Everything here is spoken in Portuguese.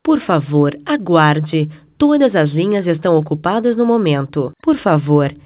Por favor, aguarde. Todas as linhas estão ocupadas no momento. Por favor,